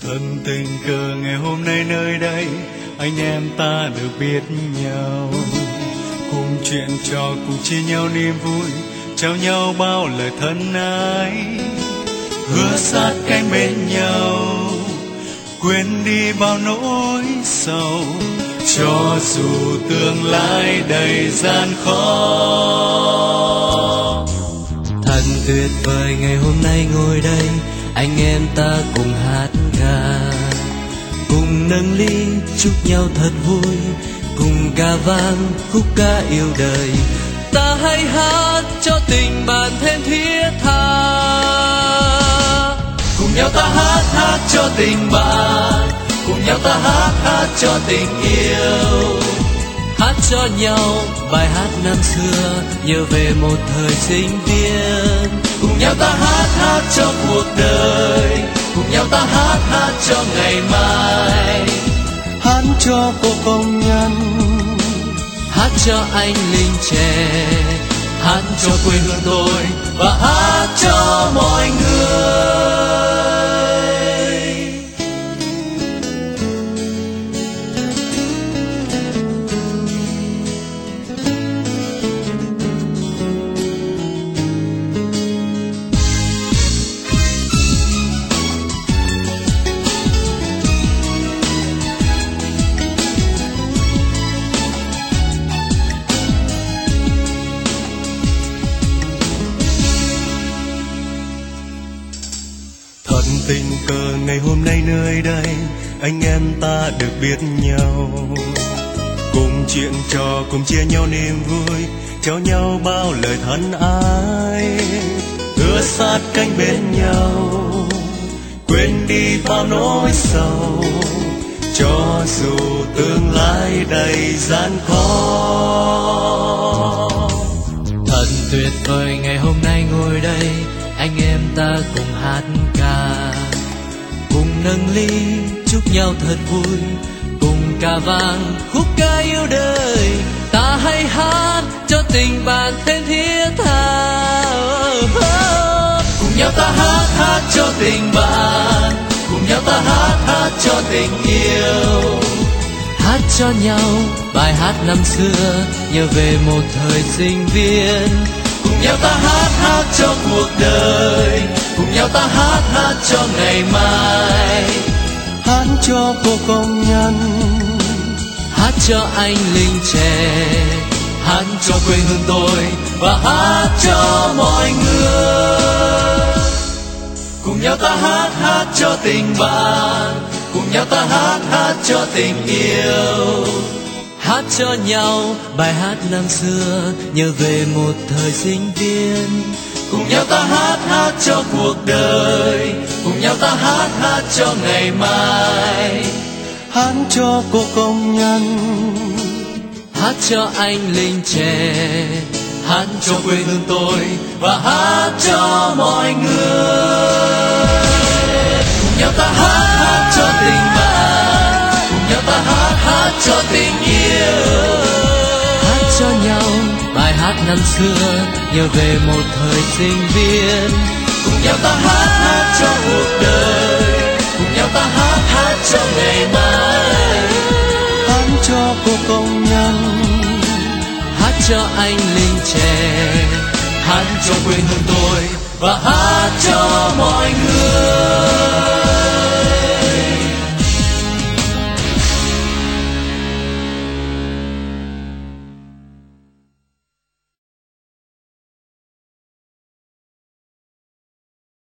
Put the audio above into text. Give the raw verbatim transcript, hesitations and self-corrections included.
Thân tình cờ ngày hôm nay nơi đây, anh em ta được biết nhau, cùng chuyện trò cùng chia nhau niềm vui, trao nhau bao lời thân ái, hứa sát cánh bên nhau, quên đi bao nỗi sầu, cho dù tương lai đầy gian khó. Thật tuyệt vời ngày hôm nay ngồi đây, anh em ta cùng hát ca, cùng nâng ly chúc nhau thật vui, cùng ca vang khúc ca yêu đời. Ta hãy hát cho tình bạn thêm thiết tha, cùng nhau ta hát hát cho tình bạn, cùng nhau ta hát hát cho tình yêu, hát cho nhau bài hát năm xưa nhớ về một thời sinh viên. Cùng nhau ta hát hát cho cuộc đời, cùng nhau ta hát hát cho ngày mai, hát cho cô công nhân, hát cho anh lính trẻ, hát cho quê hương tôi và hát cho mọi người. Tình cờ ngày hôm nay nơi đây, anh em ta được biết nhau, cùng chuyện trò cùng chia nhau niềm vui, trao nhau bao lời thân ái, hứa sát cánh bên nhau, quên đi bao nỗi sầu, cho dù tương lai đầy gian khó. Thật tuyệt vời ngày hôm nay ngồi đây, anh em ta cùng hát ca, cùng nâng ly chúc nhau thật vui, cùng ca vang khúc ca yêu đời. Ta hãy hát cho tình bạn thêm thiết tha, cùng nhau ta hát hát cho tình bạn, cùng nhau ta hát hát cho tình yêu, hát cho nhau bài hát năm xưa nhớ về một thời sinh viên. Cùng nhau ta hát hát cho cuộc đời, cùng nhau ta hát hát cho ngày mai, hát cho cô công nhân, hát cho anh lính trẻ, hát cho quê hương tôi và hát cho mọi người. Cùng nhau ta hát hát cho tình bạn, cùng nhau ta hát hát cho tình yêu, hát cho nhau bài hát năm xưa nhớ về một thời sinh viên. Cùng nhau ta hát hát cho cuộc đời, cùng nhau ta hát hát cho ngày mai, hát cho cô công nhân, hát cho anh lính trẻ, hát cho quê hương tôi và hát cho mọi người. Cùng nhau ta hát hát cho tình bạn, cùng nhau ta hát hát cho tình yêu, hát cho nhau bài hát năm xưa nhớ về một thời sinh viên. Cùng nhau ta hát hát cho cuộc đời, cùng nhau ta hát hát cho ngày mai, hát cho cô công nhân, hát cho anh lính trẻ, hát cho quê hương tôi và hát cho mọi người.